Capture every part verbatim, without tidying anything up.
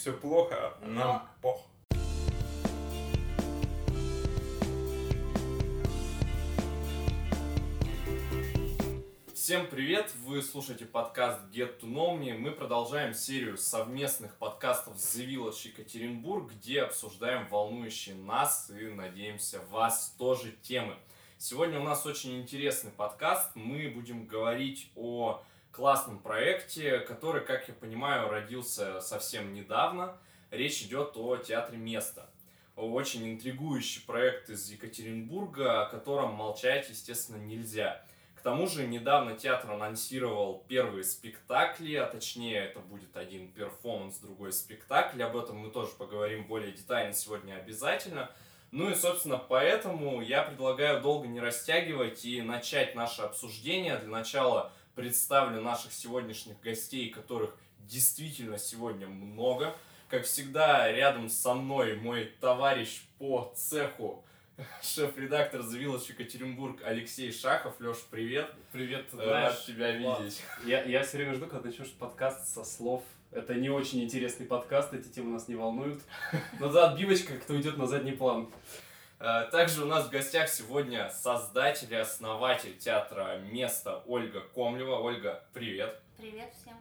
все плохо, а нам пох. Всем привет! Вы слушаете подкаст Get to Know Me. Мы продолжаем серию совместных подкастов с The Village Екатеринбург, где обсуждаем волнующие нас и, надеемся, вас тоже темы. Сегодня у нас очень интересный подкаст. Мы будем говорить о классном проекте, который, как я понимаю, родился совсем недавно. Речь идет о театре «Место». Очень интригующий проект из Екатеринбурга, о котором молчать, естественно, нельзя. К тому же недавно театр анонсировал первые спектакли, а точнее это будет один перформанс, другой спектакль. Об этом мы тоже поговорим более детально сегодня обязательно. Ну и, собственно, поэтому я предлагаю долго не растягивать и начать наше обсуждение. Для начала представлю наших сегодняшних гостей, которых действительно сегодня много. Как всегда, рядом со мной мой товарищ по цеху, шеф-редактор The Village Екатеринбург Алексей Шахов. Леш, привет. Привет, рад тебя видеть. Я, я все время жду, когда начнешь подкаст со слов. Это не очень интересный подкаст, эти темы нас не волнуют. Но да, отбивочка как-то уйдет на задний план. Также у нас в гостях сегодня создатель и основатель театра «Место» Ольга Комлева. Ольга, привет. Привет всем.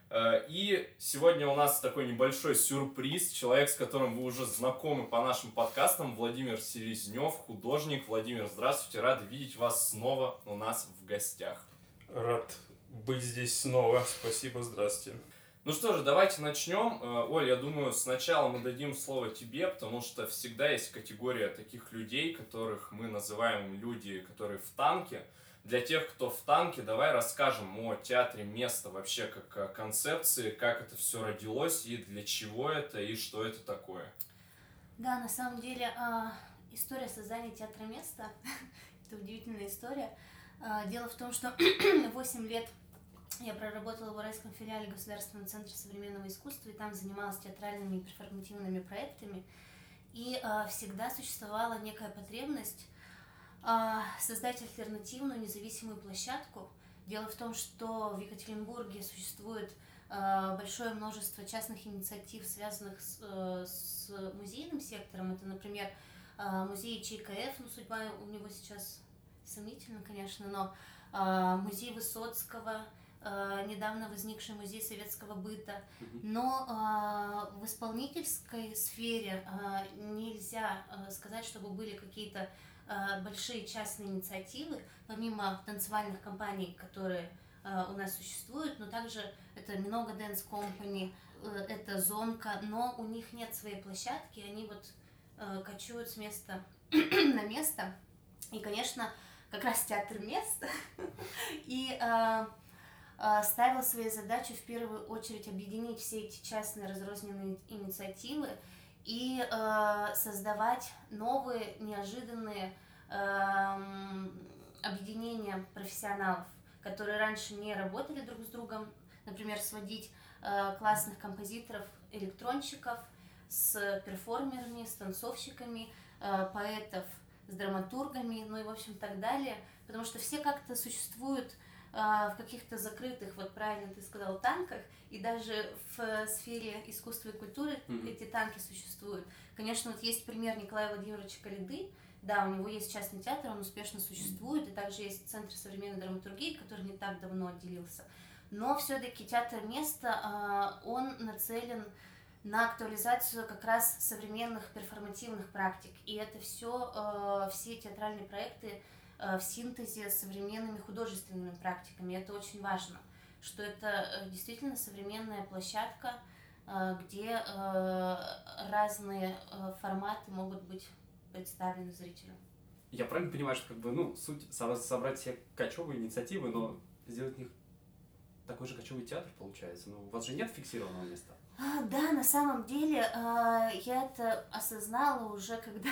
И сегодня у нас такой небольшой сюрприз. Человек, с которым вы уже знакомы по нашим подкастам, Владимир Селезнев, художник. Владимир, здравствуйте, рад видеть вас снова у нас в гостях. Рад быть здесь снова. Спасибо, здравствуйте. Ну что же, давайте начнем. Оль, я думаю, сначала мы дадим слово тебе, потому что всегда есть категория таких людей, которых мы называем люди, которые в танке. Для тех, кто в танке, давай расскажем о театре «Место» вообще как о концепции, как это все родилось и для чего это и что это такое. Да, на самом деле история создания театра «Место» — это удивительная история. Дело в том, что восемь лет я проработала в Уральском филиале Государственного центра современного искусства и там занималась театральными и перформативными проектами. И всегда существовала некая потребность создать альтернативную независимую площадку. Дело в том, что в Екатеринбурге существует большое множество частных инициатив, связанных с, с музейным сектором. Это, например, музей ЧКФ, ну судьба у него сейчас сомнительна, конечно, но музей Высоцкого, недавно возникший музей советского быта. Но в исполнительской сфере нельзя сказать, чтобы были какие-то большие частные инициативы, помимо танцевальных компаний, которые uh, у нас существуют, но также это много Dance Company, uh, это Зонка, но у них нет своей площадки, они вот uh, кочуют с места на место. И, конечно, как раз театр «Место» и uh, uh, ставил своей задачей в первую очередь объединить все эти частные разрозненные инициативы и э, создавать новые, неожиданные э, объединения профессионалов, которые раньше не работали друг с другом, например, сводить э, классных композиторов, электронщиков с перформерами, с танцовщиками, э, поэтов с драматургами, ну и, в общем, так далее, потому что все как-то существуют в каких-то закрытых, вот правильно ты сказал, танках, и даже в сфере искусства и культуры mm-hmm. эти танки существуют. Конечно, вот есть пример Николая Владимировича Коляды, да, у него есть частный театр, он успешно существует, и также есть Центр современной драматургии, который не так давно отделился. Но все-таки театр «Место», он нацелен на актуализацию как раз современных перформативных практик, и это все, все театральные проекты в синтезе с современными художественными практиками. Это очень важно, что это действительно современная площадка, где разные форматы могут быть представлены зрителю. Я правильно понимаю, что как бы, ну, суть собрать все кочевые инициативы, но сделать в них такой же кочевый театр получается? Ну, у вас же нет фиксированного места? Да, на самом деле я это осознала уже, когда...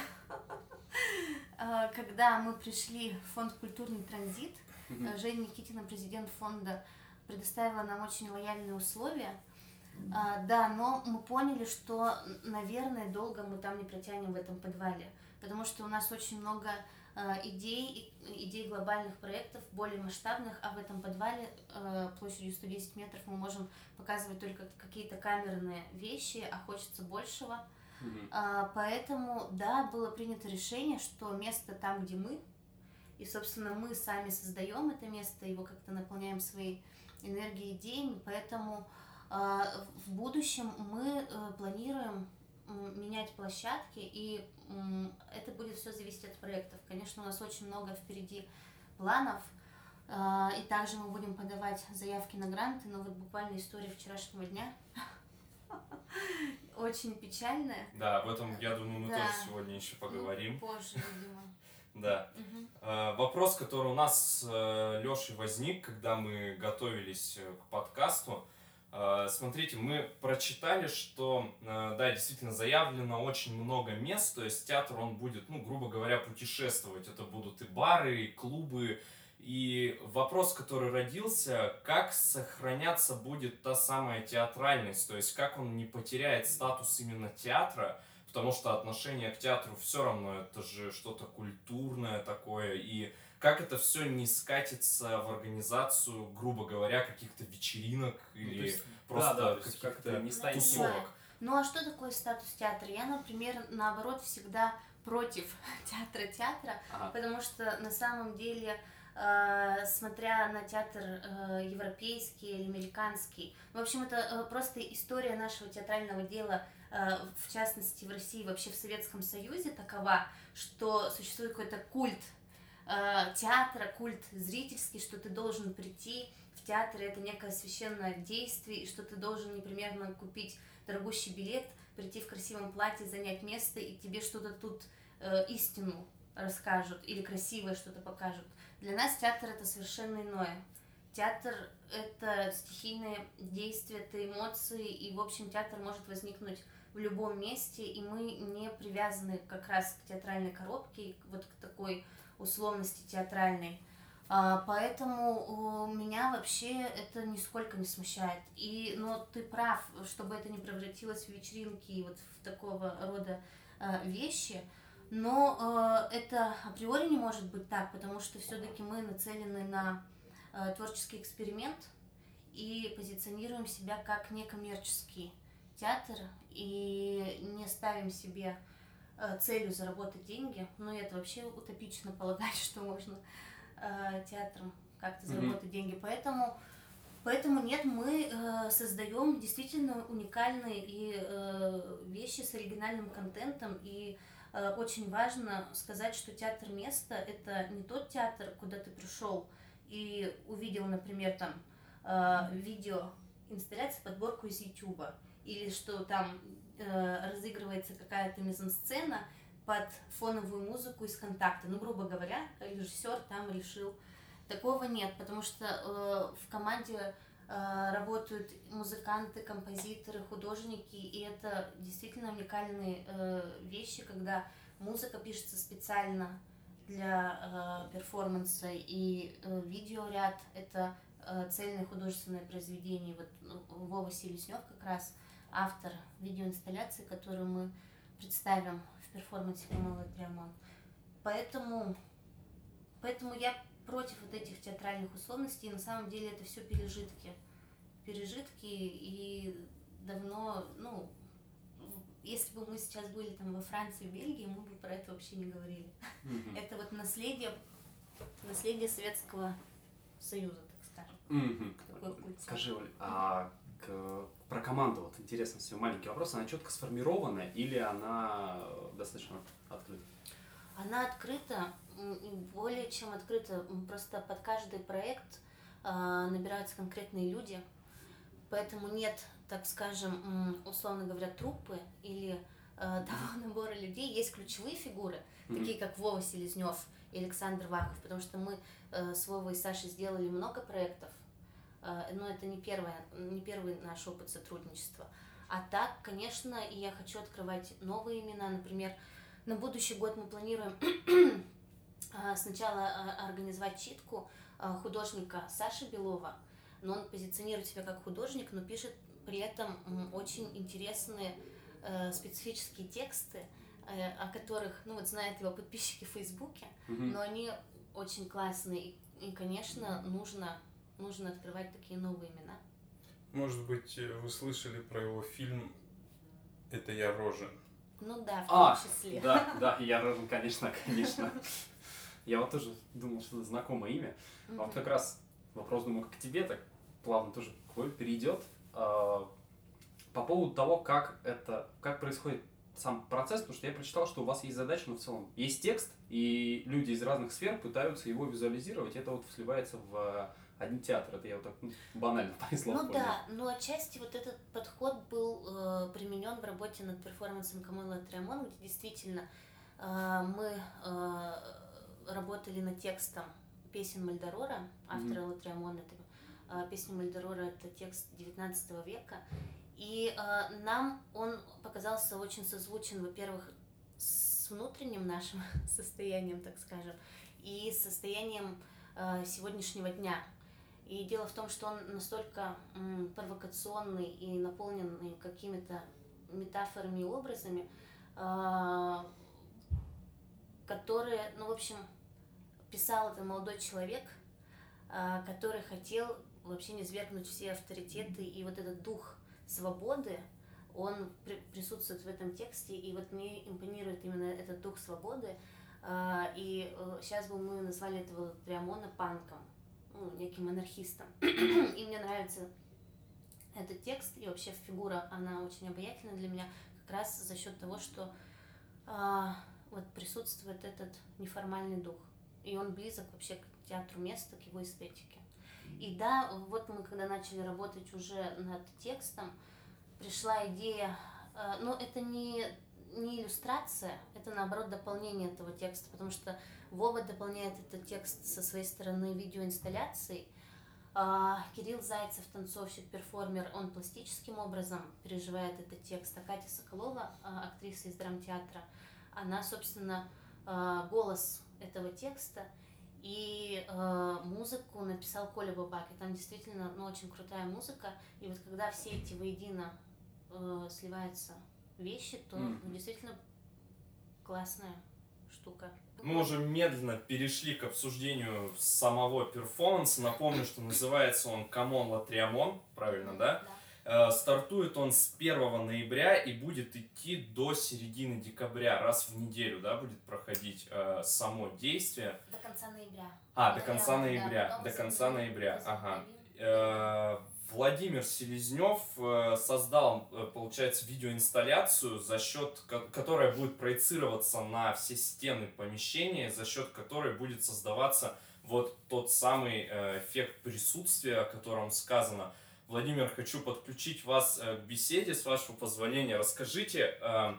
Когда мы пришли в фонд «Культурный транзит», mm-hmm. Женя Никитина, президент фонда, предоставила нам очень лояльные условия. Mm-hmm. А, да, но мы поняли, что, наверное, долго мы там не протянем в этом подвале, потому что у нас очень много идей, идей глобальных проектов, более масштабных, а в этом подвале площадью сто десять метров мы можем показывать только какие-то камерные вещи, а хочется большего. Mm-hmm. Поэтому, да, было принято решение, что место там, где мы, и, собственно, мы сами создаем это место, его как-то наполняем своей энергией, идеями, поэтому в будущем мы планируем менять площадки, и это будет все зависеть от проектов. Конечно, у нас очень много впереди планов, и также мы будем подавать заявки на гранты, но вот буквально история вчерашнего дня очень печальная. Да, об этом, я думаю, мы да. тоже сегодня еще поговорим. Ну, позже, видимо. Да. Угу. Вопрос, который у нас с Лешей возник, когда мы готовились к подкасту. Смотрите, мы прочитали, что, да, действительно заявлено очень много мест, то есть театр, он будет, ну, грубо говоря, путешествовать. Это будут и бары, и клубы. И вопрос, который родился, как сохраняться будет та самая театральность, то есть как он не потеряет статус именно театра, потому что отношение к театру все равно это же что-то культурное такое, и как это все не скатится в организацию, грубо говоря, каких-то вечеринок ну, или есть, просто да, да, каких-то не тусовок. Ну а что такое статус театра? Я, например, наоборот, всегда против театра театра, ага. потому что на самом деле, э, смотря на театр э, европейский или американский, в общем, это э, просто история нашего театрального дела, э, в частности в России, вообще в Советском Союзе такова, что существует какой-то культ э, театра, культ зрительский, что ты должен прийти в театр, это некое священное действие, и что ты должен непременно купить дорогущий билет, прийти в красивом платье, занять место, и тебе что-то тут э, истину расскажут или красивое что-то покажут. Для нас театр — это совершенно иное. Театр — это стихийные действия, это эмоции, и, в общем, театр может возникнуть в любом месте, и мы не привязаны как раз к театральной коробке, вот к такой условности театральной. Поэтому меня вообще это нисколько не смущает. И, но ты прав, чтобы это не превратилось в вечеринки и вот в такого рода вещи. Но это априори не может быть так, потому что все-таки мы нацелены на творческий эксперимент и позиционируем себя как некоммерческий театр и не ставим себе целью заработать деньги. Но это вообще утопично полагать, что можно театром как-то заработать mm-hmm. деньги. Поэтому, поэтому нет, мы э, создаем действительно уникальные и, э, вещи с оригинальным контентом. И э, очень важно сказать, что театр место — это не тот театр, куда ты пришел и увидел, например, там э, видео, инсталляцию, подборку из Ютуба, или что там э, разыгрывается какая-то мизансцена под фоновую музыку из «Контакта». Ну, грубо говоря, режиссер там решил. Такого нет, потому что э, в команде э, работают музыканты, композиторы, художники, и это действительно уникальные э, вещи, когда музыка пишется специально для э, перформанса, и э, видеоряд — это э, цельное художественное произведение. Вот ну, Вова Селезнев как раз автор видеоинсталляции, которую мы представим в перформансе «Малый Триамон». Поэтому, поэтому я против вот этих театральных условностей. На самом деле это все пережитки. Пережитки, и давно, ну, если бы мы сейчас были там во Франции, Бельгии, мы бы про это вообще не говорили. Mm-hmm. Это вот наследие, наследие Советского Союза, так скажем. Mm-hmm. Такой культ. Скажи, Оль, а к, про команду, вот интересно, все маленький вопрос, она четко сформирована или она достаточно открыта? Она открыта, более чем открыта, просто под каждый проект э, набираются конкретные люди, поэтому нет, так скажем, условно говоря, труппы или э, того набора людей. Есть ключевые фигуры, mm-hmm. такие как Вова Селезнев и Александр Вахов, потому что мы э, с Вовой и Сашей сделали много проектов, э, но это не, первое, не первый наш опыт сотрудничества. А так, конечно, и я хочу открывать новые имена, например, на будущий год мы планируем сначала организовать читку художника Саши Белова, но он позиционирует себя как художник, но пишет при этом очень интересные специфические тексты, э, о которых, ну вот знают его подписчики в Фейсбуке, Мгм. но они очень классные, и, и, конечно, нужно, нужно открывать такие новые имена. Может быть, э, вы слышали про его фильм «Это я Рожен». Ну да, в А, том числе. да, да, я Рожен, конечно, конечно. Я вот тоже думал, что это знакомое имя. А вот как раз вопрос, думаю, к тебе так плавно тоже к Вове перейдет. А, По поводу того, как это, как происходит сам процесс, потому что я прочитал, что у вас есть задача, но в целом есть текст, и люди из разных сфер пытаются его визуализировать, и это вот сливается в один театр. Это я вот так ну, банально пару слов Ну понял. да, но отчасти вот этот подход был э, применен в работе над перформансом Камон Латриамон, где действительно э, мы э, работали над текстом песен Мальдорора, автора Мгм. Латриамона. Это, э, песня Мальдорора — это текст девятнадцатого века. И э, нам он показался очень созвучен, во-первых, с внутренним нашим состоянием, так скажем, и с состоянием э, сегодняшнего дня. И дело в том, что он настолько м, провокационный и наполненный какими-то метафорами и образами, э, которые, ну, в общем, писал это молодой человек, э, который хотел вообще низвергнуть все авторитеты, и вот этот дух свободы, он при- присутствует в этом тексте, и вот мне импонирует именно этот дух свободы, э, и э, сейчас бы мы назвали этого Латриамона панком, ну, неким анархистом. И мне нравится этот текст, и вообще фигура, она очень обаятельна для меня, как раз за счет того, что а, вот присутствует этот неформальный дух. И он близок вообще к театру места, к его эстетике. И да, вот мы когда начали работать уже над текстом, пришла идея, э, но это не, не иллюстрация, это наоборот дополнение этого текста, потому что Вова дополняет этот текст со своей стороны видеоинсталляцией. А, Кирилл Зайцев, танцовщик, перформер, он пластическим образом переживает этот текст. А Катя Соколова, а, актриса из драмтеатра, она, собственно, а, голос этого текста. И э, музыку написал Коля Бабак. И там действительно ну, очень крутая музыка. И вот когда все эти воедино э, сливаются вещи, то Мгм. ну, действительно классная штука. Мы уже медленно перешли к обсуждению самого перформанса. Напомню, что называется он «Камон Латриамон», правильно, да? Э, Стартует он с первого ноября и будет идти до середины декабря. Раз в неделю, да, будет проходить э, само действие. До конца ноября. А, до конца Да, ноября. потом До конца возобновим, ноября, ага. возобновим. Э, Владимир Селезнев э, создал, э, получается, видеоинсталляцию, за счет, ко- которая будет проецироваться на все стены помещения, за счет которой будет создаваться вот тот самый э, эффект присутствия, о котором сказано. Владимир, хочу подключить вас э, к беседе, с вашего позволения. Расскажите, э,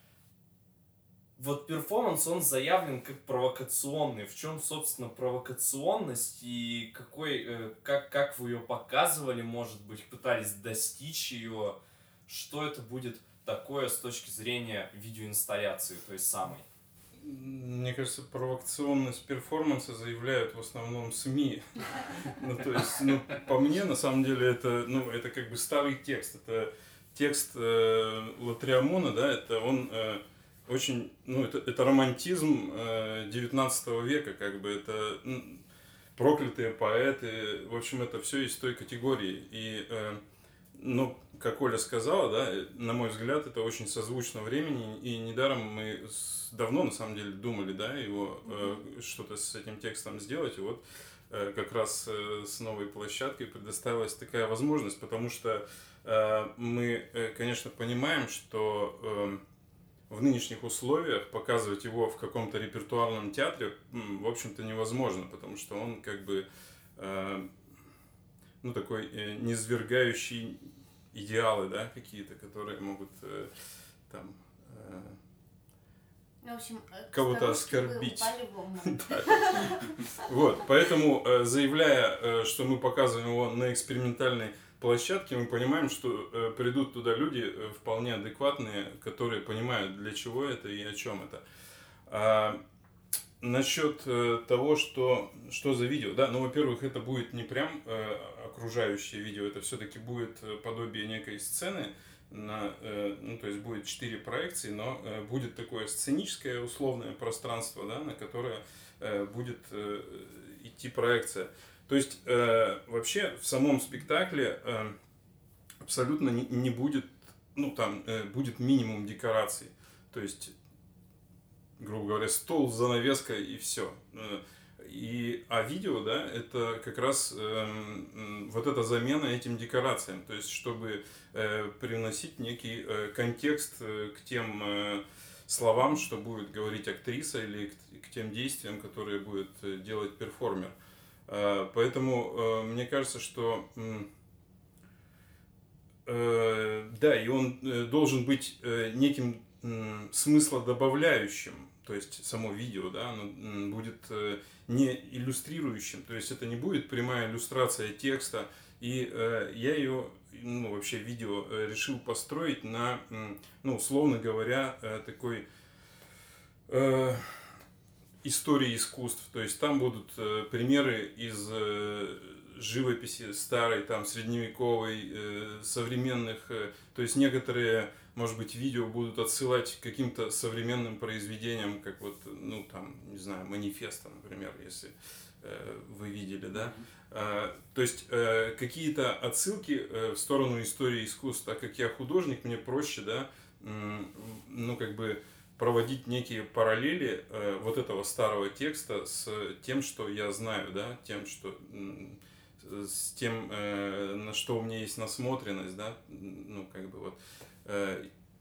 вот перформанс, он заявлен как провокационный. В чем, собственно, провокационность и какой, э, как, как вы ее показывали, может быть, пытались достичь ее? Что это будет такое с точки зрения видеоинсталляции той самой? Мне кажется, провокационность перформанса заявляют в основном СМИ. Ну, то есть, ну, по мне, на самом деле, это, ну, это как бы старый текст. Это текст э, Латриамона, да, это он э, очень, ну, это, это романтизм э, девятнадцатого века, как бы, это ну, проклятые поэты, в общем, это все из той категории. И, э, ну, как Оля сказала, да, на мой взгляд, это очень созвучно времени, и недаром мы с- давно, на самом деле, думали, да, его э, что-то с этим текстом сделать, и вот э, как раз э, с новой площадкой предоставилась такая возможность, потому что э, мы, э, конечно, понимаем, что э, в нынешних условиях показывать его в каком-то репертуарном театре, м, в общем-то, невозможно, потому что он как бы, э, ну, такой э, низвергающий идеалы, да, какие-то, которые могут э, там э, В общем, э, кого-то старушки вы оскорбить. упали в обморок. Вот, поэтому, э, заявляя, э, что мы показываем его на экспериментальной площадке, мы понимаем, что э, придут туда люди э, вполне адекватные, которые понимают, для чего это и о чем это. А насчет э, того, что, что за видео, да, ну, во-первых, это будет не прям э, окружающее видео, это все-таки будет э, подобие некой сцены, на, ну, то есть будет четыре проекции, но будет такое сценическое условное пространство, да, на которое будет идти проекция. То есть вообще в самом спектакле абсолютно не, не будет, ну там будет минимум декораций, то есть, грубо говоря, стол, занавеска и все. И, а видео, да, это как раз э, вот эта замена этим декорациям, то есть чтобы э, привносить некий э, контекст э, к тем э, словам, что будет говорить актриса, или к, к тем действиям, которые будет делать перформер. Э, поэтому э, мне кажется, что э, да, и он э, должен быть э, неким э, смыслодобавляющим. То есть само видео, да, оно будет не иллюстрирующим, то есть это не будет прямая иллюстрация текста. И э, я ее, ну вообще видео решил построить на, ну условно говоря, такой э, истории искусств. То есть там будут э, примеры из э, живописи старой, там средневековой, э, современных, э, то есть некоторые, может быть, видео будут отсылать к каким-то современным произведениям, как вот, ну, там, не знаю, манифеста, например, если э, вы видели, да. Э, то есть э, какие-то отсылки э, в сторону истории искусств. Так как я художник, мне проще, да, э, ну, как бы проводить некие параллели э, вот этого старого текста с тем, что я знаю, да, тем, что... Э, с тем, э, на что у меня есть насмотренность, да, ну, как бы вот, э,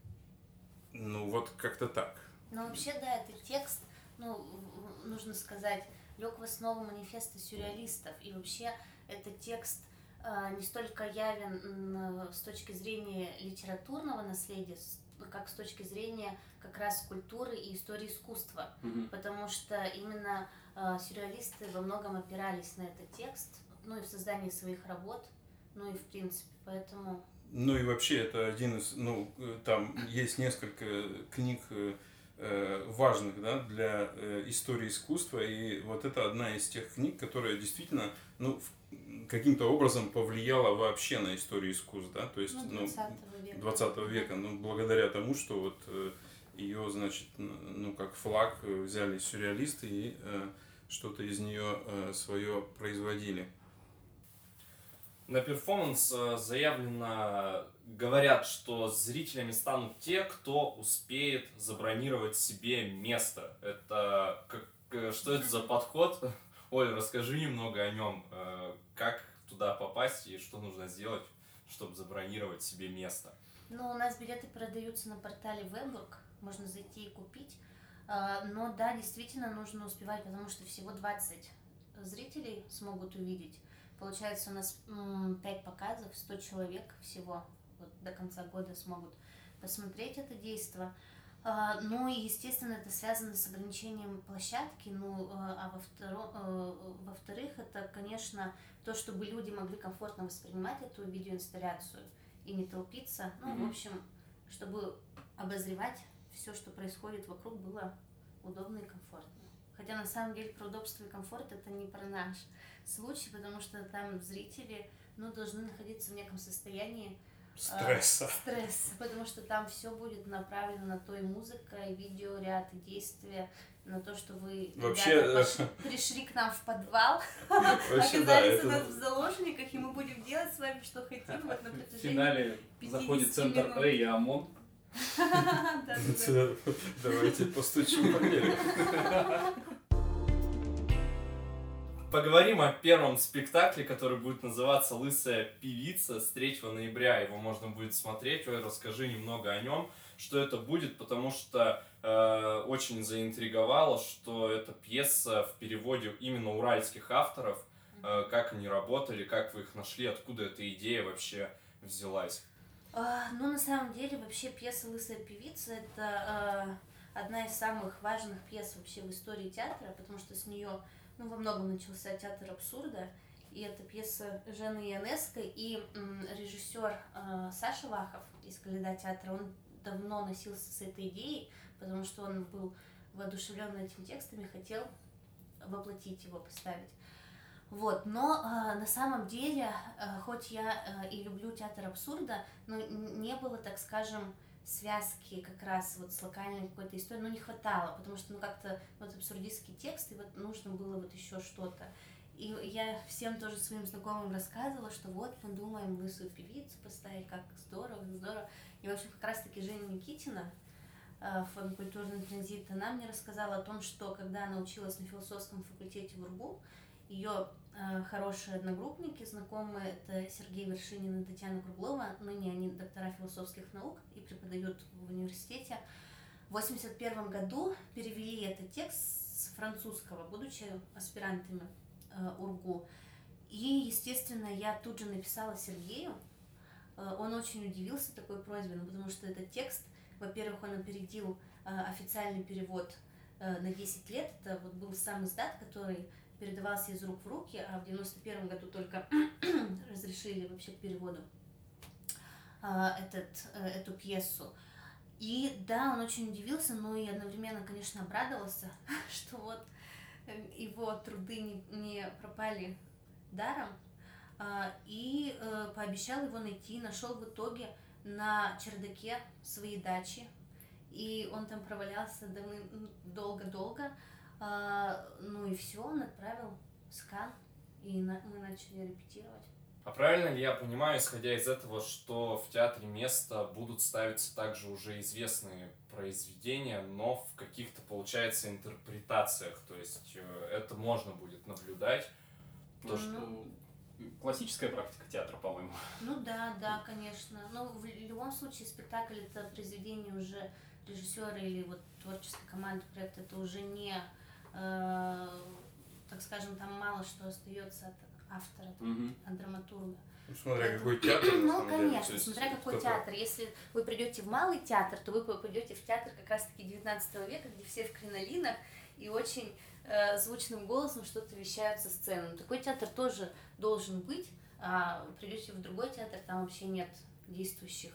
ну, вот как-то так. Ну, вообще, да, это текст, ну, нужно сказать, лег в основу манифеста сюрреалистов, и вообще этот текст э, не столько явен э, с точки зрения литературного наследия, как с точки зрения как раз культуры и истории искусства, mm-hmm. потому что именно э, сюрреалисты во многом опирались на этот текст, ну и в создании своих работ, ну и в принципе, поэтому... Ну и вообще это один из, ну, там есть несколько книг э, важных, да, для э, истории искусства, и вот это одна из тех книг, которая действительно, ну, каким-то образом повлияла вообще на историю искусств, да, то есть, ну, двадцатого века, ну, благодаря тому, что вот э, ее, значит, ну, как флаг взяли сюрреалисты и э, что-то из нее э, свое производили. На перформанс заявлено, говорят, что зрителями станут те, кто успеет забронировать себе место. Это как, что это за подход? Оль, расскажи немного о нем. Как туда попасть и что нужно сделать, чтобы забронировать себе место? Ну, у нас билеты продаются на портале Вебург, можно зайти и купить. Но да, действительно нужно успевать, потому что всего двадцать зрителей смогут увидеть. Получается, у нас пять показов, сто человек всего вот, до конца года смогут посмотреть это действо. А, ну и, естественно, это связано с ограничением площадки. Ну, а во-второ, во-вторых, это, конечно, то, чтобы люди могли комфортно воспринимать эту видеоинсталляцию и не толпиться. Ну, mm-hmm. в общем, чтобы обозревать все, что происходит вокруг, было удобно и комфортно. Хотя, на самом деле, про удобство и комфорт это не про наш случай, потому что там зрители, ну, должны находиться в неком состоянии стресса. Э, стресса, потому что там все будет направлено на то и музыка, и видеоряд, и действия, на то, что вы вообще, ребята, пошли, пришли к нам в подвал, вообще, оказались да, у нас это... в заложниках, и мы будем делать с вами, что хотим, вот на протяжении В финале заходит центр минут. Эй и ОМОН. Давайте постучим по дереву. Поговорим о первом спектакле, который будет называться «Лысая певица». С третьего ноября его можно будет смотреть. Ой, расскажи немного о нем, что это будет, потому что э, очень заинтриговало, что эта пьеса в переводе именно уральских авторов. Э, как они работали, как вы их нашли, откуда эта идея вообще взялась? А, ну, на самом деле, вообще пьеса «Лысая певица» — это э, одна из самых важных пьес вообще в истории театра, потому что с нее... Ну, во многом начался театр абсурда, и это пьеса Жены Ионеско, и м, режиссер э, Саша Вахов из «Коляда театра», он давно носился с этой идеей, потому что он был воодушевлен этим текстом и хотел воплотить его, поставить. Вот, но э, на самом деле, э, хоть я э, и люблю театр абсурда, но не было, так скажем, связки как раз вот с локальной какой-то историей, ну не хватало, потому что ну как-то вот абсурдистский текст, и вот нужно было вот еще что-то. И я всем тоже своим знакомым рассказывала, что вот мы думаем лысую певицу поставить, как здорово, здорово. И в общем как раз-таки Женя Никитина, фон-культурный транзит, она мне рассказала о том, что когда она училась на философском факультете в УрГУ, ее э, хорошие одногруппники, знакомые, это Сергей Вершинин и Татьяна Круглова, ныне они доктора философских наук и преподают в университете. В восемьдесят первом году перевели этот текст с французского, будучи аспирантами э, УрГУ. И, естественно, я тут же написала Сергею. Э, он очень удивился такой просьбе, ну, потому что этот текст, во-первых, он опередил э, официальный перевод э, на десять лет. Это вот был сам издат, который передавался из рук в руки, а в девяносто первом году только разрешили вообще к переводу э, этот, э, эту пьесу. И да, он очень удивился, но и одновременно, конечно, обрадовался, что вот его труды не, не пропали даром, э, и э, пообещал его найти, нашел в итоге на чердаке своей дачи, и он там провалялся долго-долго, а, ну и все, он отправил скан, и на, мы начали репетировать. А правильно ли я понимаю, исходя из этого, что в театре места будут ставиться также уже известные произведения, но в каких-то, получается, интерпретациях, то есть это можно будет наблюдать? То, ну, что... Классическая практика театра, по-моему. Ну да, да, конечно. Но в любом случае спектакль — это произведение уже режиссера или вот творческой команды проекта, это уже не, э, так скажем, там мало что остается от автора, mm-hmm. от драматурга. Ну, смотря это... какой театр, на Ну, самом конечно, деле. смотря какой театр. Если вы придете в малый театр, то вы попадете в театр как раз-таки девятнадцатого века, где все в кринолинах и очень э, звучным голосом что-то вещают со сцены. Но такой театр тоже должен быть. А придете в другой театр, там вообще нет действующих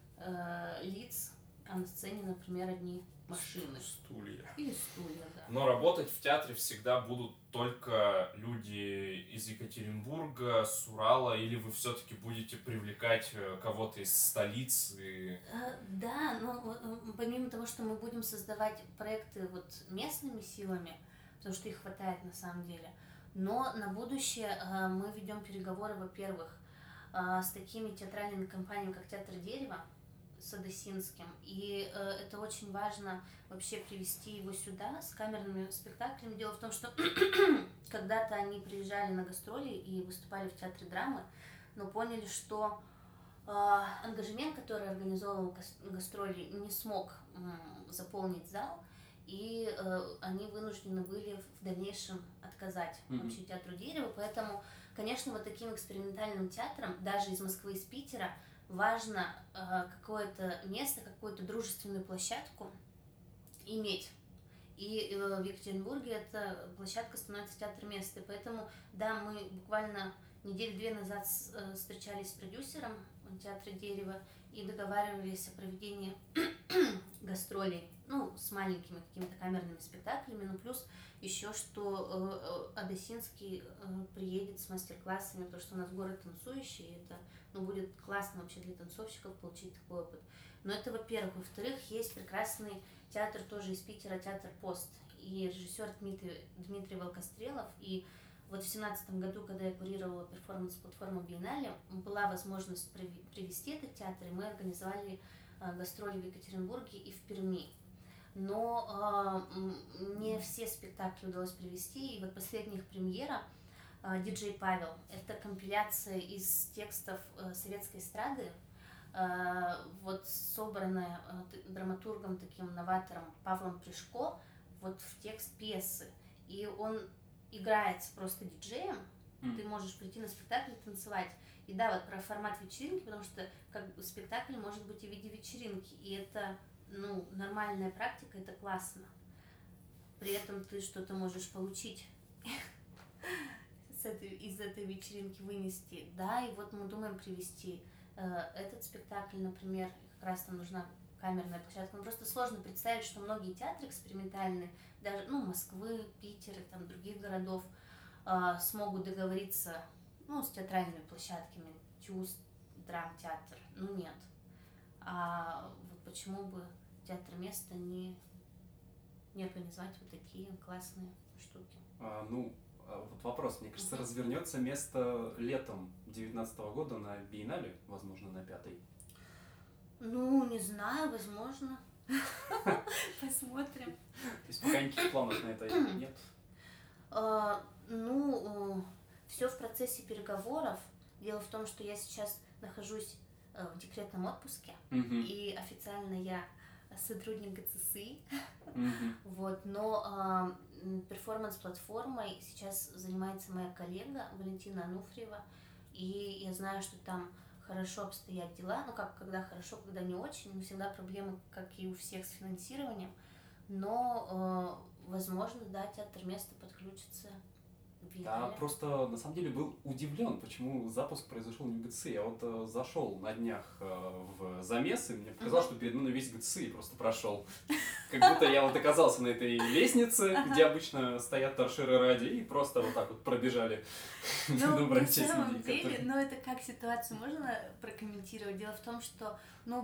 э, лиц, а на сцене, например, одни машины. Стулья. Или стулья, да. Но работать в театре всегда будут только люди из Екатеринбурга, с Урала, или вы все-таки будете привлекать кого-то из столицы? Да, но помимо того, что мы будем создавать проекты вот местными силами, потому что их хватает на самом деле, но на будущее мы ведем переговоры, во-первых, с такими театральными компаниями, как Театр Дерева, с Одессинским, и э, это очень важно вообще привести его сюда с камерными спектаклями. Дело в том, что когда-то они приезжали на гастроли и выступали в театре драмы, но поняли, что э, ангажемент, который организовывал гастроли, не смог э, заполнить зал, и э, они вынуждены были в дальнейшем отказать mm-hmm. вообще Театру Дерева, поэтому, конечно, вот таким экспериментальным театром, даже из Москвы, из Питера, важно э, какое-то место, какую-то дружественную площадку иметь. И э, в Екатеринбурге эта площадка становится театр места. Поэтому, да, мы буквально неделю-две назад с, э, встречались с продюсером Театра Дерева и договаривались о проведении гастролей, ну, с маленькими какими-то камерными спектаклями, ну, плюс еще, что э, Одессинский э, приедет с мастер-классами, потому что у нас город танцующий, и это, ну, будет классно вообще для танцовщиков получить такой опыт. Но это, во-первых. Во-вторых, есть прекрасный театр тоже из Питера, театр Пост, и режиссер Дмитрий, Дмитрий Волкострелов, и вот в семнадцатом году, когда я курировала перформанс-платформу Биеннале, была возможность привести этот театр, и мы организовали э, гастроли в Екатеринбурге и в Перми. Но э, не все спектакли удалось привести, и вот последняя их премьера э, «Диджей Павел» — это компиляция из текстов э, советской эстрады, э, вот собранная э, драматургом, таким новатором Павлом Пришко, вот в текст пьесы. И он играется просто диджеем, mm. ты можешь прийти на спектакль и танцевать. И да, вот про формат вечеринки, потому что как бы спектакль может быть и в виде вечеринки, и это, ну, нормальная практика, это классно. При этом ты что-то можешь получить с этой, из этой вечеринки, вынести. Да, и вот мы думаем привести э, этот спектакль, например, как раз там нужна камерная площадка. Ну, просто сложно представить, что многие театры экспериментальные, даже, ну, Москвы, Питера, там, других городов, а, смогут договориться, ну, с театральными площадками, ТЮЗ, драмтеатр, ну нет. А вот почему бы театр места не, не организовать вот такие классные штуки? А, ну, вот вопрос, мне кажется, развернется место летом девятнадцатого года на биеннале, возможно, на пятой. Ну, не знаю, возможно. Посмотрим. То есть пока никаких планов на это нет? А, ну, все в процессе переговоров. Дело в том, что я сейчас нахожусь в декретном отпуске, Mm-hmm. и официально я сотрудник ГЦСИ. Mm-hmm. Вот, но а, перформанс-платформой сейчас занимается моя коллега Валентина Ануфриева, и я знаю, что там хорошо обстоят дела, ну как, когда хорошо, когда не очень, но всегда проблемы, как и у всех, с финансированием, но, э, возможно, да, театр места подключится в Да, просто на самом деле был удивлен, почему запуск произошел не в ГЦСИ. Я вот э, зашел на днях э, в замес, и мне показалось, uh-huh. что передо мной весь ГЦСИ просто прошел. Как будто я вот оказался на этой лестнице, uh-huh. где обычно стоят торшеры ради, и просто вот так вот пробежали. Ну, на самом деле, ну это как ситуацию можно прокомментировать? Дело в том, что, ну,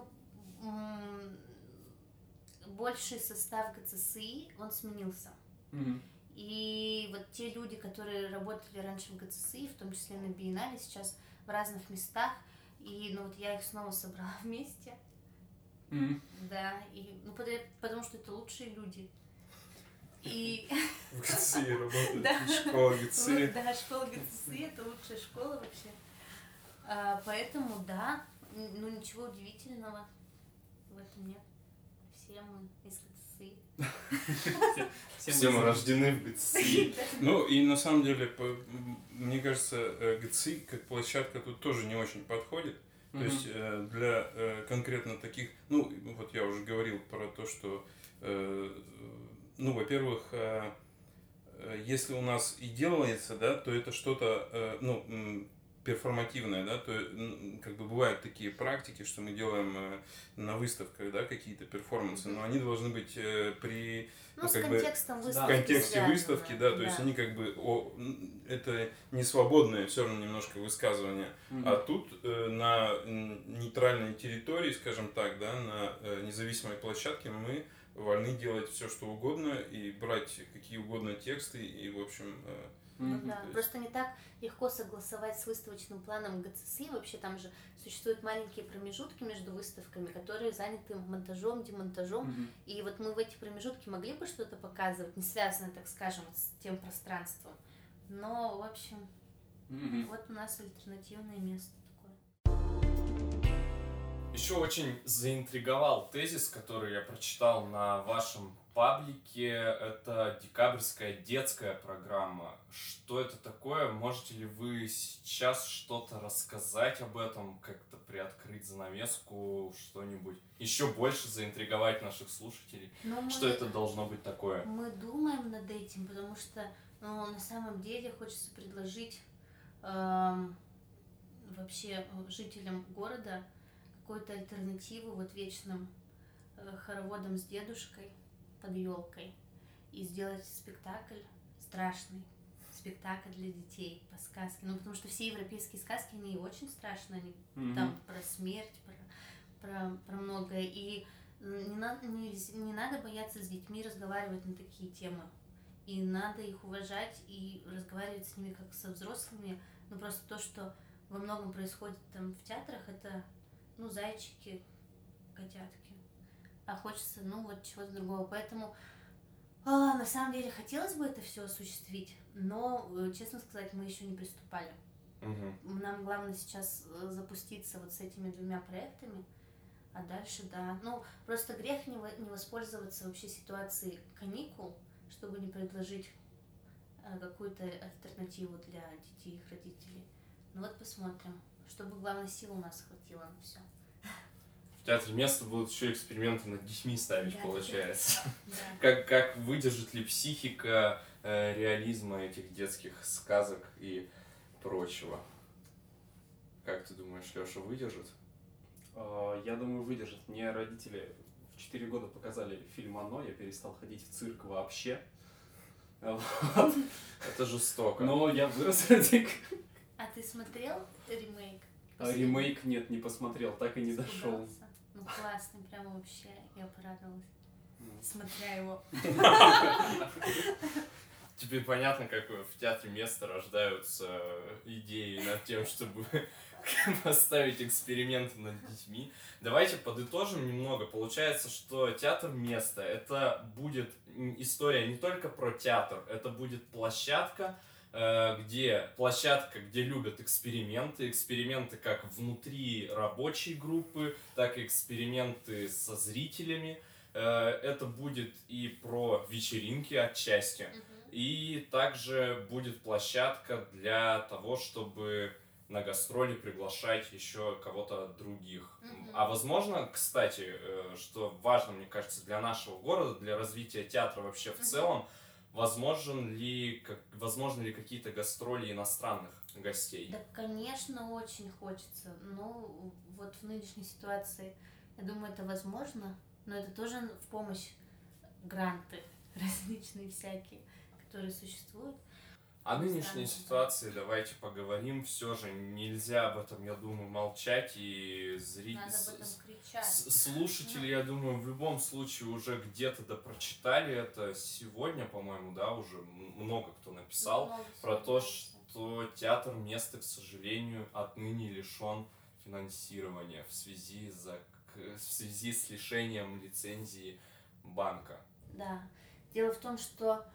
больший состав ГЦСИ, он сменился. Mm-hmm. И вот те люди, которые работали раньше в ГЦСИ, в том числе на биеннале, сейчас в разных местах, и ну вот я их снова собрала вместе. Mm-hmm. Да, и, ну, потому что это лучшие люди. И... В ГЦСИ работает, школа ГЦСИ. Да, школа ГЦСИ — это лучшая школа вообще. А, поэтому, да, ну ничего удивительного в этом нет. Все мы из ГЦСИ. Все мы рождены в ГЦСИ. Ну и на самом деле, мне кажется, ГЦСИ как площадка тут тоже не очень подходит. То есть для конкретно таких, ну вот я уже говорил про то, что, ну, во-первых, если у нас и делается, да, то это что-то, ну, перформативное, да, то как бы бывают такие практики, что мы делаем на выставках, да, какие-то перформансы, но они должны быть при ну, ну, с как контекстом бы, выставки, в контексте связано, выставки, да, то да. есть они как бы о, это не свободное все равно немножко высказывание, mm-hmm. а тут э, на нейтральной территории, скажем так, да, на э, независимой площадке мы вольны делать все, что угодно и брать какие угодно тексты и, в общем... Э, Ну, да. есть... Просто не так легко согласовать с выставочным планом ГЦСИ. Вообще там же существуют маленькие промежутки между выставками, которые заняты монтажом, демонтажом. Mm-hmm. И вот мы в эти промежутки могли бы что-то показывать, не связанное, так скажем, с тем пространством. Но, в общем, mm-hmm. вот у нас альтернативное место такое. Еще очень заинтриговал тезис, который я прочитал на вашем паблике. Это декабрьская детская программа. Что это такое? Можете ли вы сейчас что-то рассказать об этом, как-то приоткрыть занавеску, что-нибудь? Еще больше заинтриговать наших слушателей. Мы, что это должно быть такое? Мы думаем над этим, потому что ну, на самом деле хочется предложить эм, вообще жителям города какую-то альтернативу вот вечным э, хороводам с дедушкой под елкой и сделать спектакль страшный, спектакль для детей по сказке. Ну, потому что все европейские сказки, они очень страшные, они mm-hmm. там про смерть, про, про, про многое. И не, на, не, не надо бояться с детьми разговаривать на такие темы. И надо их уважать и разговаривать с ними как со взрослыми. Ну, просто то, что во многом происходит там в театрах, это, ну, зайчики, котятки. А хочется, ну, вот чего-то другого. Поэтому, а, на самом деле, хотелось бы это все осуществить, но, честно сказать, мы еще не приступали. Угу. Нам главное сейчас запуститься вот с этими двумя проектами, а дальше, да. Ну, просто грех не, не воспользоваться вообще ситуацией каникул, чтобы не предложить а, какую-то альтернативу для детей и их родителей. Ну вот посмотрим, чтобы, главное, сил у нас хватило на все. В театре места будут еще эксперименты над детьми ставить, да, получается. Да. Как, как выдержит ли психика э, реализма этих детских сказок и прочего? Как ты думаешь, Леша, выдержит? Я думаю, выдержит. Мне родители в четыре года показали фильм «Оно», я перестал ходить в цирк вообще. Вот. Это жестоко. Но я вырос ради... А ты смотрел ремейк? А ремейк нет, не посмотрел, так и не дошел. Испугался? Ну классный, прямо вообще, я порадовалась, смотря его. Теперь понятно, как в театре места рождаются идеи над тем, чтобы поставить эксперименты над детьми. Давайте подытожим немного. Получается, что театр места — это будет история не только про театр, это будет площадка, где площадка, где любят эксперименты, эксперименты как внутри рабочей группы, так и эксперименты со зрителями. Это будет и про вечеринки отчасти, и также будет площадка для того, чтобы на гастроли приглашать еще кого-то других. Mm-hmm. А возможно, кстати, что важно, мне кажется, для нашего города, для развития театра вообще в mm-hmm. целом, возможен ли, как, возможны ли какие-то гастроли иностранных гостей? Да, конечно, очень хочется. Но вот в нынешней ситуации, я думаю, это возможно, но это тоже в помощь гранты различные всякие, которые существуют. О нынешней ситуации давайте поговорим. Все же нельзя об этом, я думаю, молчать. И зрители, слушатели, я думаю, в любом случае уже где-то допрочитали это. Сегодня, по-моему, да, уже много кто написал много про то, что театр места, к сожалению, отныне лишен финансирования в связи, за, в связи с лишением лицензии банка. Да. Дело в том, что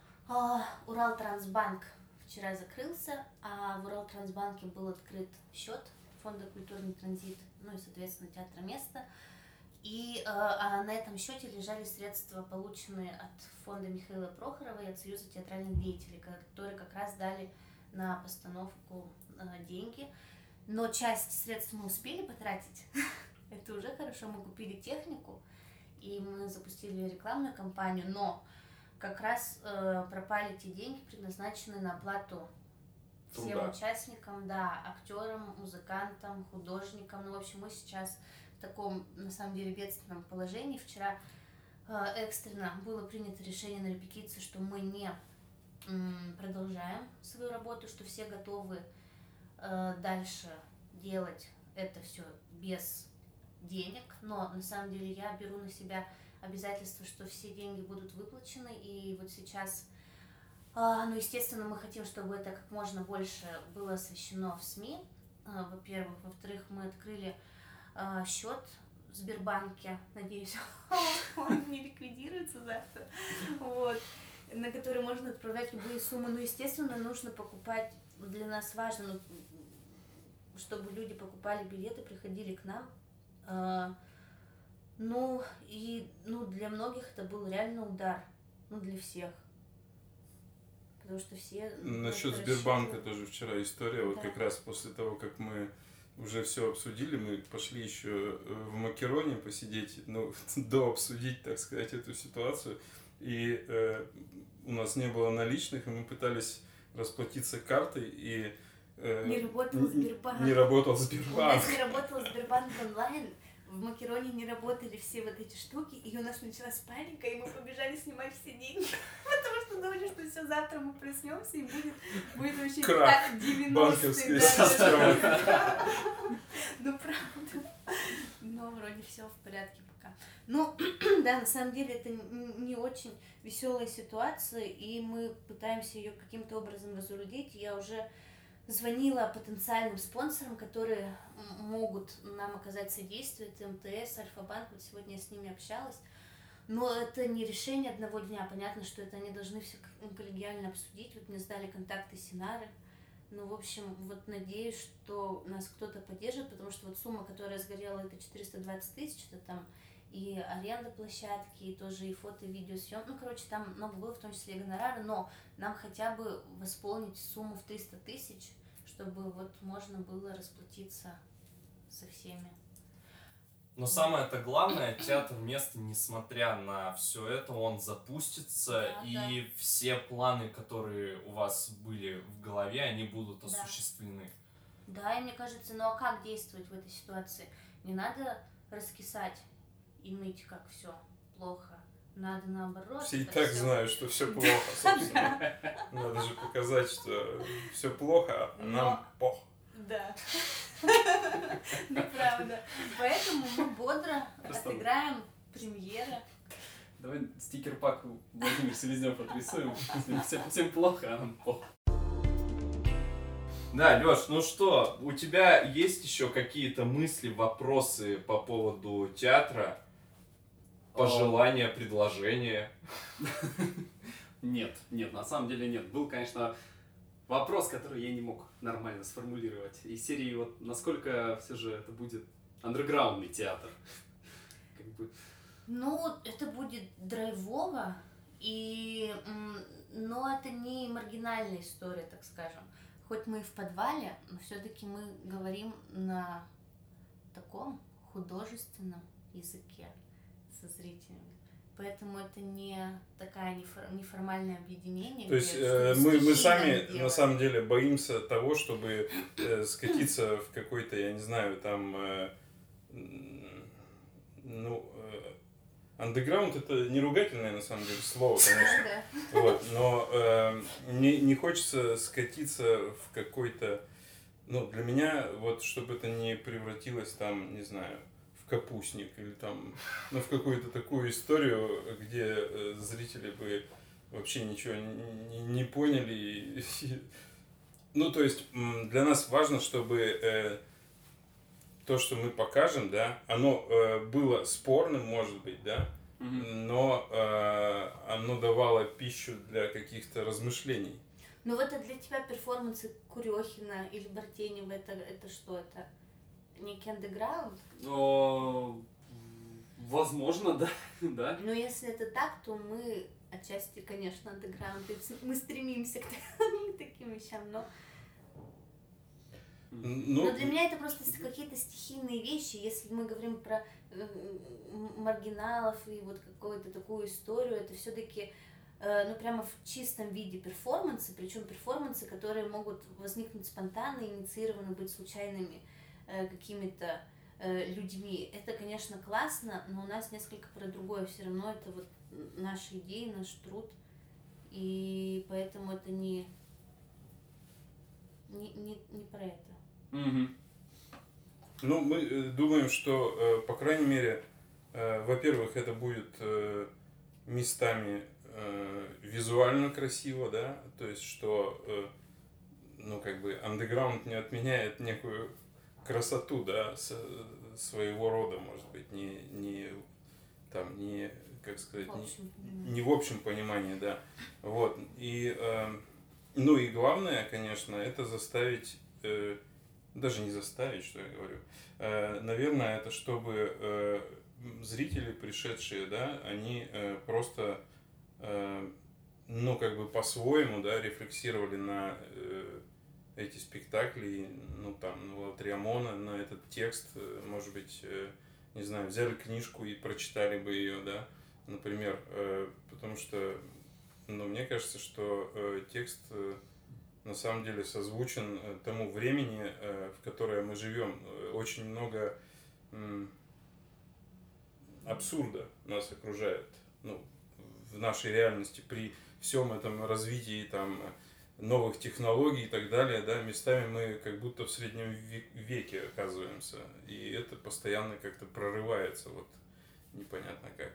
Уралтрансбанк вчера закрылся, а в Уралтрансбанке был открыт счет фонда «Культурный транзит», ну и, соответственно, театра места. И а на этом счете лежали средства, полученные от фонда Михаила Прохорова и от Союза театральных деятелей, которые как раз дали на постановку деньги. Но часть средств мы успели потратить. Это уже хорошо. Мы купили технику, и мы запустили рекламную кампанию, но как раз э, пропали те деньги, предназначенные на оплату всем Труда. участникам, да, актерам, музыкантам, художникам. Ну, в общем, мы сейчас в таком, на самом деле, бедственном положении. Вчера э, экстренно было принято решение на репетиции, что мы не м, продолжаем свою работу, что все готовы э, дальше делать это все без денег. Но, на самом деле, я беру на себя обязательство, что все деньги будут выплачены, и вот сейчас, а, ну, естественно, мы хотим, чтобы это как можно больше было освещено в СМИ, а, во-первых. Во-вторых, мы открыли а, счет в Сбербанке, надеюсь, он не ликвидируется завтра, вот, на который можно отправлять любые суммы. Ну, естественно, нужно покупать, для нас важно, ну, чтобы люди покупали билеты, приходили к нам. А, Ну, и ну, для многих это был реально удар, ну, для всех, потому что все... Насчет Сбербанка тоже вчера история, вот да. Как раз после того, как мы уже все обсудили, мы пошли еще в Макероне посидеть, ну, до обсудить, так сказать, эту ситуацию, и э, у нас не было наличных, и мы пытались расплатиться картой, и... Э, не работал Сбербанк. Не работал Сбербанк. У нас не работал Сбербанк онлайн. В Макероне не работали все вот эти штуки, и у нас началась паника, и мы побежали снимать все деньги, потому что думали, что все, завтра мы проснемся, и будет, будет вообще как девяностые. Да, ну, правда. Но вроде все в порядке пока. Ну, да, на самом деле это не очень веселая ситуация, и мы пытаемся ее каким-то образом разрулить. Я уже звонила потенциальным спонсорам, которые могут нам оказать содействие, это эм тэ эс, Альфа-банк, вот сегодня я с ними общалась, но это не решение одного дня, понятно, что это они должны все коллегиально обсудить, вот мне сдали контакты Синары, ну, в общем, вот надеюсь, что нас кто-то поддержит, потому что вот сумма, которая сгорела, это четыреста двадцать тысяч, это там и аренда площадки, и тоже и фото, и видеосъем. Ну, короче, там много было, в том числе и гонорары, но нам хотя бы восполнить сумму в триста тысяч, чтобы вот можно было расплатиться со всеми. Но самое-то главное, театр места, несмотря на все это, он запустится, да, и да. Все планы, которые у вас были в голове, они будут да. осуществлены. Да, и мне кажется, ну а как действовать в этой ситуации? Не надо раскисать и ныть, как все плохо. Надо наоборот. Все и это так всё. знают, что все плохо, собственно. Надо же показать, что все плохо, а нам Но- пох. Да. Неправда. Поэтому мы бодро Просто- отыграем премьеры. Давай стикер-пак Владимир Селезнев отрисуем. Всем, всем плохо, а нам плохо. Да, Лёш, ну что, у тебя есть еще какие-то мысли, вопросы по поводу театра? Пожелания, предложения? Нет, нет, на самом деле нет. Был, конечно, вопрос, который я не мог нормально сформулировать. Из серии, вот, насколько все же это будет андерграундный театр. Как бы, Ну, это будет драйвово, и, м, но это не маргинальная история, так скажем. Хоть мы и в подвале, но все-таки мы говорим на таком художественном языке со зрителями. Поэтому это не такая нефор- неформальное объединение. То есть где э, что-то мы, мы стихийное сами делаем. на самом деле боимся того, чтобы э, скатиться в какой-то, я не знаю, там, э, м, ну, андеграунд это не ругательное на самом деле слово, конечно. Да. Вот, но э, не, не хочется скатиться в какой-то, ну, для меня, вот, чтобы это не превратилось там, не знаю, в капустник или там, ну, в какую-то такую историю, где э, зрители бы вообще ничего не, не, не поняли. И, и, ну, то есть, м, для нас важно, чтобы э, то, что мы покажем, да, оно э, было спорным, может быть, да, но э, оно давало пищу для каких-то размышлений. Ну вот это для тебя перформансы Курехина или Бартенева, это, это что это? Некий андеграунд? но, возможно, да, да. Но если это так, то мы отчасти, конечно, андеграунд. И мы стремимся к таким вещам, но... Ну, Но для меня это просто какие-то стихийные вещи. Если мы говорим про э, маргиналов и вот какую-то такую историю, это все-таки э, ну прямо в чистом виде перформансы, причем перформансы, которые могут возникнуть спонтанно, инициированы быть случайными э, какими-то э, людьми. Это, конечно, классно, но у нас несколько про другое. Все равно это вот наши идеи, наш труд, и поэтому это не не, не, не про это. Угу. ну, мы э, думаем, что, э, по крайней мере, э, во-первых, это будет э, местами э, визуально красиво, да, то есть, что, э, ну, как бы, андеграунд не отменяет некую красоту, да, с, своего рода, может быть, не, не, там, не, как сказать, В общем, не, не в общем понимании, да, вот, и, э, ну, и главное, конечно, это заставить, э, даже не заставить, что я говорю, э, наверное, это чтобы э, зрители, пришедшие, да, они э, просто, э, ну, как бы по-своему, да, рефлексировали на э, эти спектакли, ну, там, на Латриамона, на этот текст, э, может быть, э, не знаю, взяли книжку и прочитали бы ее, да, например, э, потому что, ну, мне кажется, что э, текст э, на самом деле созвучен э, тому времени, э, в которое мы живем. Э, Очень много м, абсурда нас окружает, ну, в нашей реальности при всем этом развитии там новых технологий и так далее, да, местами мы как будто в среднем ве- веке оказываемся, и это постоянно как-то прорывается, вот непонятно как.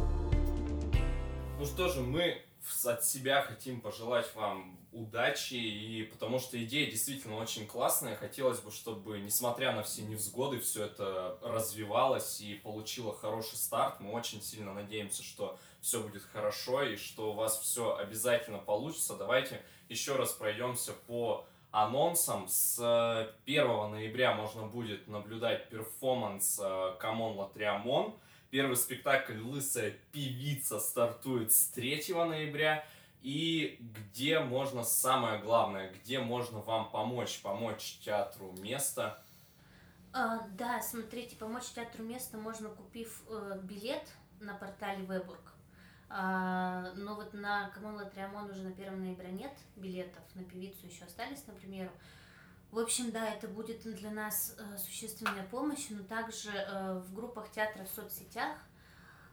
Ну что же, мы в- от себя хотим пожелать вам удачи, и потому что идея действительно очень классная. Хотелось бы, чтобы, несмотря на все невзгоды, все это развивалось и получило хороший старт. Мы очень сильно надеемся, что все будет хорошо и что у вас все обязательно получится. Давайте еще раз пройдемся по анонсам. С первого ноября можно будет наблюдать перформанс «Камон Латриамон». Первый спектакль «Лысая певица» стартует с третьего ноября. И где можно, самое главное, где можно вам помочь, помочь театру место? А, да, смотрите, помочь театру место можно, купив э, билет на портале Вебург. А, но вот на «Камон Латриамон» уже на первого ноября нет билетов, на певицу еще остались, например. В общем, да, это будет для нас э, существенная помощь, но также э, в группах театра в соцсетях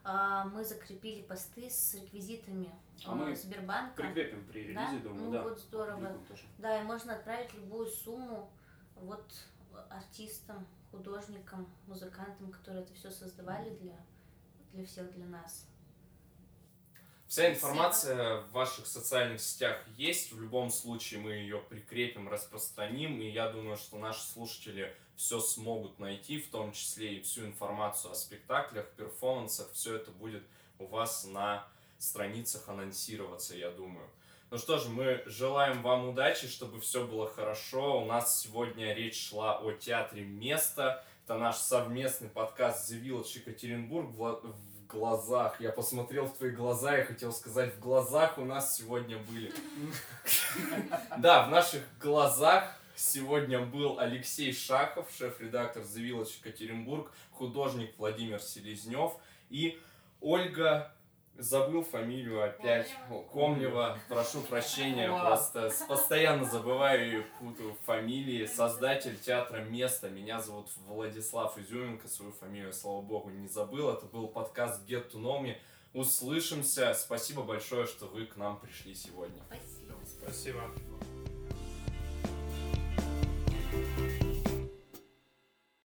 а, мы закрепили посты с реквизитами А а, мы Сбербанка. Прикрепим при релизе, Да? думаю, Ну да. вот здорово. Прикольно тоже. Да, и можно отправить любую сумму вот артистам, художникам, музыкантам, которые это все создавали для, для всех, для нас. Вся информация в ваших социальных сетях есть. В любом случае мы ее прикрепим, распространим. И я думаю, что наши слушатели все смогут найти, в том числе и всю информацию о спектаклях, перформансах. Все это будет у вас на страницах анонсироваться, я думаю. Ну что же, мы желаем вам удачи, чтобы все было хорошо. У нас сегодня речь шла о театре «Место». Это наш совместный подкаст The Village Екатеринбург. В глазах, я посмотрел в твои глаза и хотел сказать, в глазах у нас сегодня были. Да, в наших глазах сегодня был Алексей Шахов, шеф-редактор The Village Екатеринбург, художник Владимир Селезнев и Ольга... Забыл фамилию опять. Комнева. Прошу прощения, просто постоянно забываю и путаю фамилии. Создатель театра «Место». Меня зовут Владислав Изюменко. Свою фамилию, слава богу, не забыл. Это был подкаст Get to Know Me. Услышимся. Спасибо большое, что вы к нам пришли сегодня. Спасибо. Спасибо.